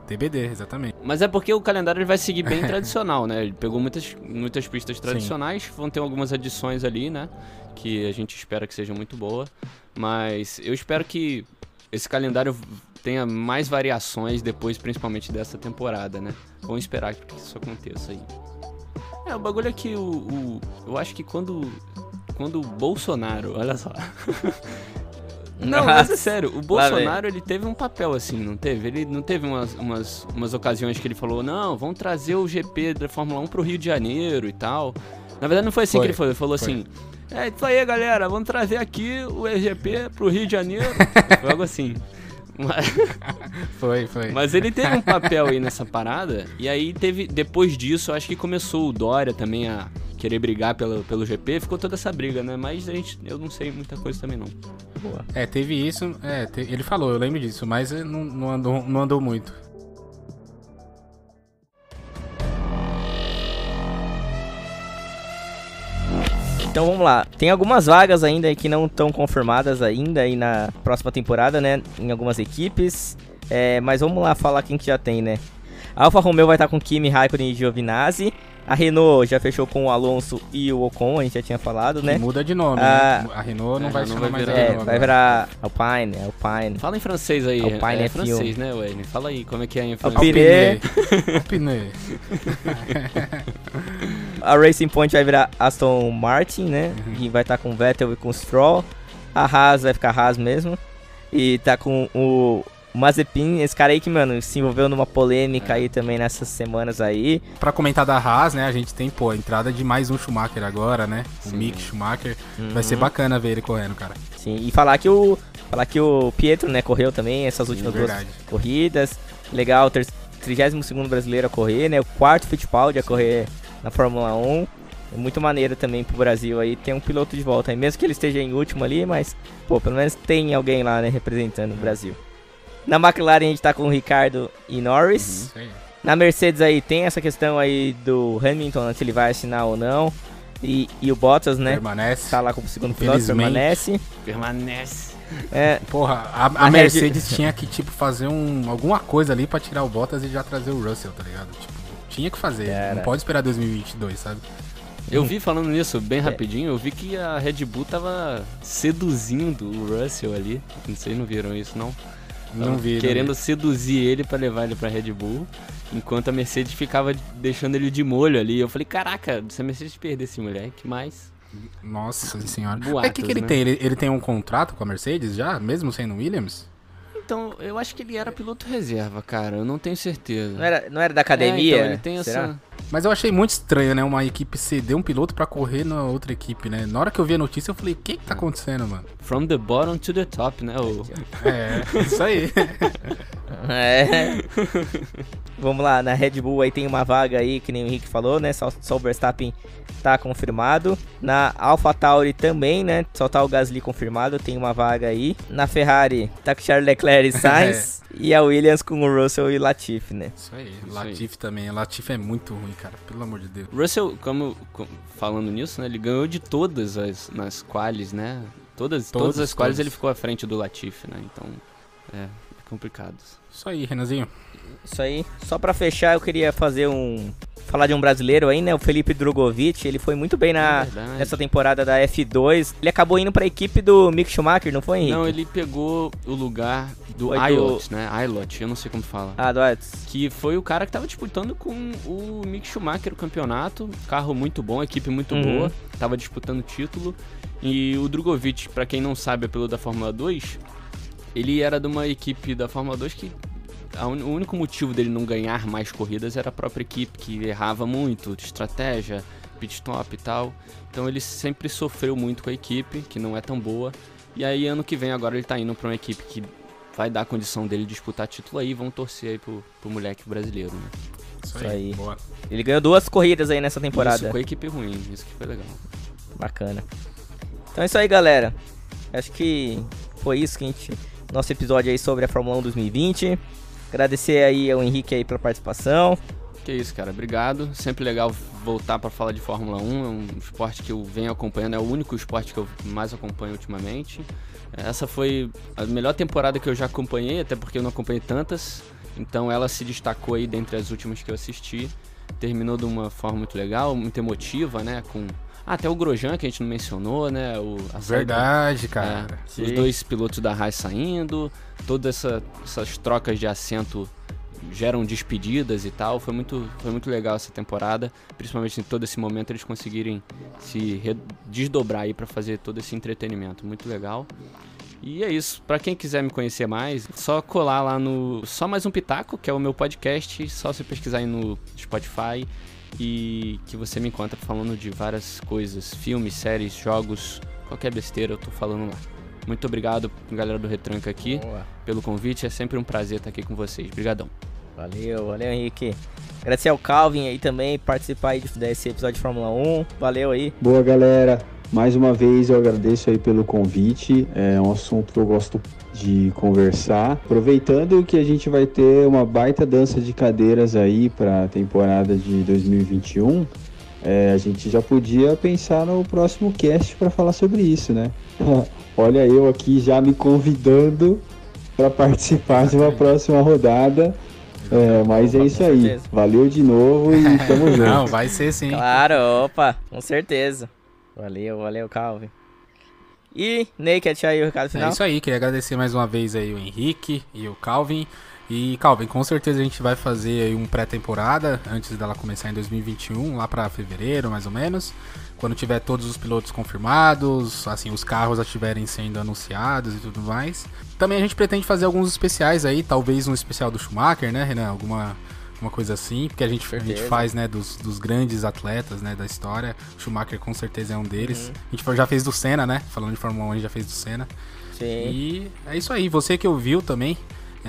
TBD, exatamente. Mas é porque o calendário ele vai seguir bem tradicional, né? Ele pegou muitas pistas tradicionais, Sim. Vão ter algumas adições ali, né? Que a gente espera que seja muito boa. Mas eu espero que esse calendário tenha mais variações depois, principalmente dessa temporada, né? Vamos esperar que isso aconteça aí. O bagulho é que eu acho que quando o Bolsonaro, olha só... Não, mas é sério, o Bolsonaro ele teve um papel assim, não teve? Ele não teve umas ocasiões que ele falou, não, vamos trazer o GP da Fórmula 1 pro Rio de Janeiro e tal. Na verdade não foi assim que ele falou, ele falou assim, isso aí galera, vamos trazer aqui o EGP pro Rio de Janeiro, foi algo assim. Foi. Mas ele teve um papel aí nessa parada, e aí depois disso, acho que começou o Dória também a querer brigar pelo GP, ficou toda essa briga, né? Mas eu não sei muita coisa também não. Boa. Teve isso, ele falou, eu lembro disso, mas não andou muito. Então vamos lá, tem algumas vagas ainda que não estão confirmadas ainda aí na próxima temporada, né, em algumas equipes, mas vamos lá falar quem que já tem, né. A Alfa Romeo vai estar com Kimi, Raikkonen e Giovinazzi, a Renault já fechou com o Alonso e o Ocon, a gente já tinha falado, né. Que muda de nome, né? A Renault não vai chamar mais Renault. Vai virar Alpine. Fala em francês aí, Alpine é francês, né, Wayne? Fala aí, como é que é em francês? Alpine. A Racing Point vai virar Aston Martin, né? E vai estar com o Vettel e com o Stroll. A Haas vai ficar Haas mesmo. E tá com o Mazepin, esse cara aí que, mano, se envolveu numa polêmica aí também nessas semanas aí. Pra comentar da Haas, né, a gente tem, a entrada de mais um Schumacher agora, né? Sim. O Mick Schumacher. Vai ser bacana ver ele correndo, cara. Sim, e falar que o Pietro, né, correu também essas últimas duas corridas. Legal, 32º brasileiro a correr, né? O 4º Fittipaldi a correr na Fórmula 1. É muito maneiro também pro Brasil aí ter um piloto de volta aí, mesmo que ele esteja em último ali, mas, pelo menos tem alguém lá, né, representando o Brasil. Na McLaren a gente tá com o Ricardo e Norris. Na Mercedes aí tem essa questão aí do Hamilton, né, se ele vai assinar ou não. E o Bottas, né? Permanece. Tá lá como segundo piloto, permanece. Porra, a Mercedes tinha que, fazer alguma coisa ali pra tirar o Bottas e já trazer o Russell, tá ligado? Tinha que fazer, não pode esperar 2022, sabe? Eu vi, falando nisso bem rapidinho, eu vi que a Red Bull tava seduzindo o Russell ali. Vocês não viram isso, não? Não vi. Querendo seduzir ele pra levar ele pra Red Bull, enquanto a Mercedes ficava deixando ele de molho ali. Eu falei, caraca, se a Mercedes perder esse moleque, mais... Nossa senhora. Boatos, que ele tem? Ele tem um contrato com a Mercedes já, mesmo sendo Williams? Então, eu acho que ele era piloto reserva, cara. Eu não tenho certeza. Não era da academia? Então ele tem essa... Mas eu achei muito estranho, né? Uma equipe ceder um piloto pra correr na outra equipe, né? Na hora que eu vi a notícia, eu falei, o que tá acontecendo, mano? From the bottom to the top, né? Isso aí. Vamos lá, na Red Bull aí tem uma vaga aí, que nem o Henrique falou, né? Só o Verstappen tá confirmado. Na AlphaTauri também, né? Só tá o Gasly confirmado, tem uma vaga aí. Na Ferrari tá com Charles Leclerc e Sainz. E a Williams com o Russell e Latifi, né? Isso aí. Latifi também. Latifi é muito ruim, cara. Pelo amor de Deus. Russell, falando nisso, né? Ele ganhou de todas nas qualis, né? Todas as qualis ele ficou à frente do Latifi, né? Então, é complicado. Isso aí, Renanzinho. Isso aí. Só pra fechar, eu queria falar de um brasileiro aí, né? O Felipe Drogovic. Ele foi muito bem nessa temporada da F2. Ele acabou indo pra equipe do Mick Schumacher, não foi, Henrique? Não, ele pegou o lugar do Aylot, né? Aylot, eu não sei como fala. Do Aylot. Que foi o cara que tava disputando com o Mick Schumacher o campeonato. Carro muito bom, equipe muito boa. Tava disputando o título. E o Drogovic, pra quem não sabe, é piloto da Fórmula 2. Ele era de uma equipe da Fórmula 2 que... O único motivo dele não ganhar mais corridas era a própria equipe, que errava muito de estratégia, pit stop e tal. Então ele sempre sofreu muito com a equipe, que não é tão boa. E aí ano que vem agora ele tá indo pra uma equipe que vai dar a condição dele disputar título aí. Vão torcer aí pro moleque brasileiro, né? Isso aí. Boa. Ele ganhou 2 corridas aí nessa temporada. Isso, com a equipe ruim, isso que foi legal. Bacana. Então é isso aí, galera. Acho que foi isso que nosso episódio aí sobre a Fórmula 1 2020. Agradecer aí ao Henrique aí pela participação. Que isso, cara. Obrigado. Sempre legal voltar pra falar de Fórmula 1. É um esporte que eu venho acompanhando. É o único esporte que eu mais acompanho ultimamente. Essa foi a melhor temporada que eu já acompanhei, até porque eu não acompanhei tantas. Então ela se destacou aí dentre as últimas que eu assisti. Terminou de uma forma muito legal, muito emotiva, né? Com até o Grosjean, que a gente não mencionou, né? Verdade, cara. Os 2 pilotos da Haas saindo, todas essas trocas de assento geram despedidas e tal. Foi muito legal essa temporada, principalmente em todo esse momento eles conseguirem se desdobrar aí pra fazer todo esse entretenimento. Muito legal. E é isso, pra quem quiser me conhecer mais, só colar lá no Só Mais Um Pitaco, que é o meu podcast, só você pesquisar aí no Spotify e que você me encontra falando de várias coisas, filmes, séries, jogos, qualquer besteira eu tô falando lá. Muito obrigado, galera do Retranca aqui, pelo convite, é sempre um prazer estar aqui com vocês. Obrigadão. Valeu Henrique. Agradecer ao Calvin aí também, participar aí desse episódio de Fórmula 1, valeu aí. Boa, galera. Mais uma vez eu agradeço aí pelo convite, é um assunto que eu gosto de conversar. Aproveitando que a gente vai ter uma baita dança de cadeiras aí para a temporada de 2021, a gente já podia pensar no próximo cast para falar sobre isso, né? Olha eu aqui já me convidando para participar de uma próxima rodada. Mas é isso aí. Valeu de novo e tamo junto. Não, vai ser sim. Claro, com certeza. Valeu, Calvin. E, Ney, quer deixar aí o recado final? É isso aí, queria agradecer mais uma vez aí o Henrique e o Calvin. E, Calvin, com certeza a gente vai fazer aí um pré-temporada antes dela começar em 2021, lá pra fevereiro, mais ou menos. Quando tiver todos os pilotos confirmados, assim, os carros já estiverem sendo anunciados e tudo mais. Também a gente pretende fazer alguns especiais aí, talvez um especial do Schumacher, né, Renan? Alguma coisa assim, porque a gente faz, né, dos grandes atletas, né, da história. O Schumacher com certeza é um deles. A gente já fez do Senna, né? Falando de Fórmula 1, a gente já fez do Senna. Sim. E é isso aí. Você que ouviu também,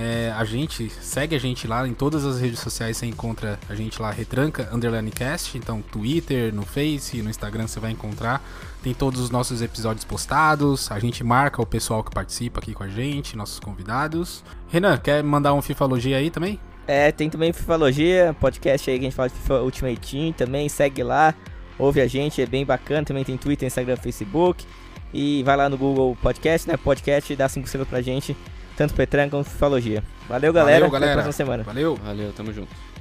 segue a gente lá em todas as redes sociais, você encontra a gente lá, Retranca_Cast, então Twitter, no Face, no Instagram você vai encontrar. Tem todos os nossos episódios postados, a gente marca o pessoal que participa aqui com a gente, nossos convidados. Renan, quer mandar um Fifalogia aí também? Tem também Fifalogia, podcast aí que a gente fala de FIFA Ultimate Team, também segue lá, ouve a gente, é bem bacana, também tem Twitter, Instagram, Facebook, e vai lá no Google Podcast, né, podcast, dá 5 estrelas pra gente, tanto Retranca quanto Fifalogia. Valeu, galera, Valeu, galera. Até a próxima semana. Valeu, tamo junto.